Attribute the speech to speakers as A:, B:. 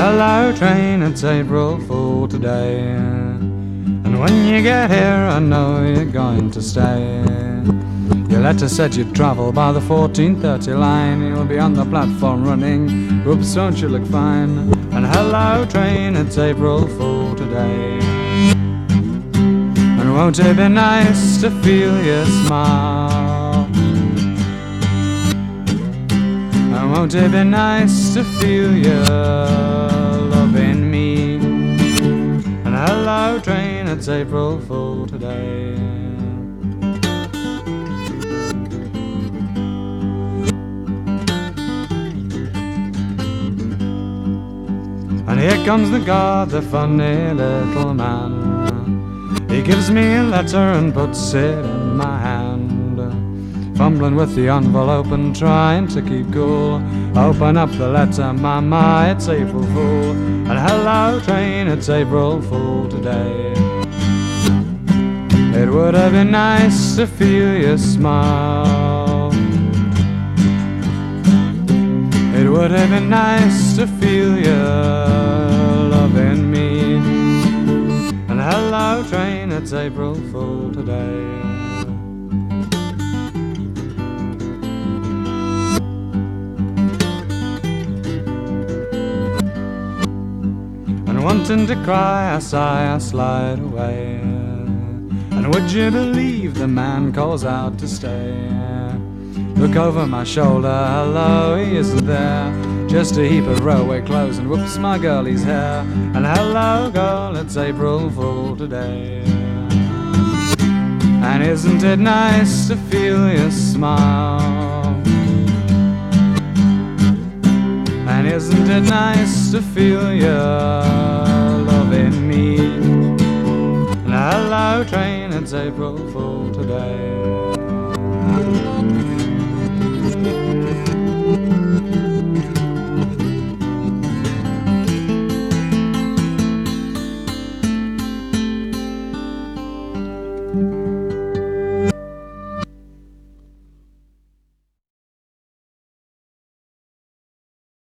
A: hello train, it's April Fool today. And when you get here, I know you're going to stay. Your letter said you'd travel by the 14:30 line. You'll be on the platform running. Whoops, don't you look fine? And hello train, it's April Fool today. And won't it be nice to feel you smile? And won't it be nice to feel you loving me? And hello train, it's April Fool today. And here comes the guard, the funny little man. He gives me a letter and puts it in my hand, fumbling with the envelope and trying to keep cool. Open up the letter, mama, it's April Fool. And hello train, it's April Fool today. It would have been nice to feel you smile. It would have been nice to feel you loving me. And hello train, it's April Fool today. And wanting to cry, I sigh, I slide away. And would you believe the man calls out to stay? Look over my shoulder, hello, he isn't there. Just a heap of railway clothes and whoops, my girlie's hair. And hello girl, it's April Fool today. And isn't it nice to feel you smile? And isn't it nice to feel you loving me? And hello train, it's April Fool today.